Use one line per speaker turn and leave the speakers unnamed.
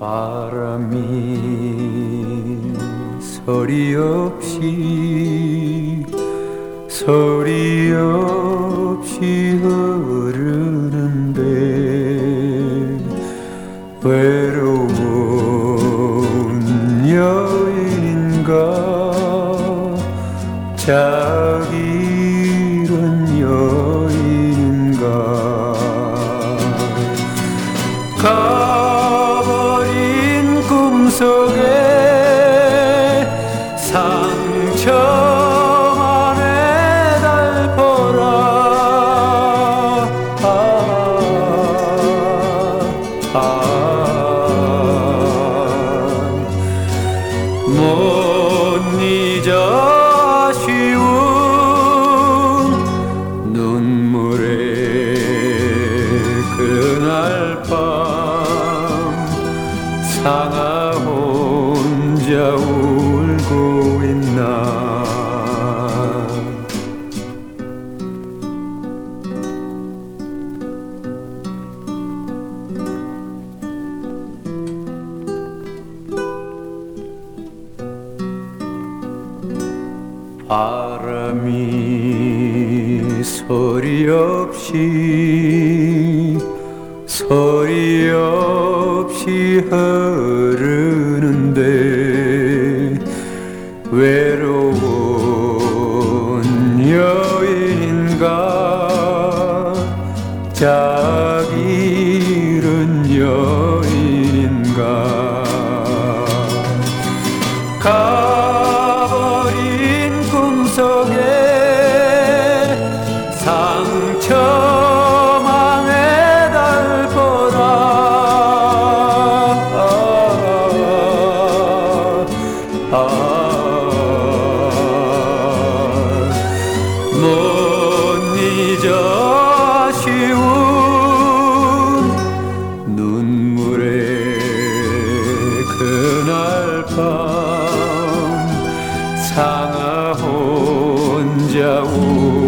바람이 소리 없이 흐르는데 외로운 여인인가 자기 잃은 여인인가 가버린 꿈속에 상처만 매달퍼라 못 잊어 아쉬운 눈물에 그날 밤 상아 혼자 울고 있나 바람이 소리 없이 흐르는데 외로운 여인인가 자기 잃은 여인인가 가버린 꿈속에 상처만 매달퍼라 못 잊어 아쉬운 눈물에 그날 밤 상아 혼자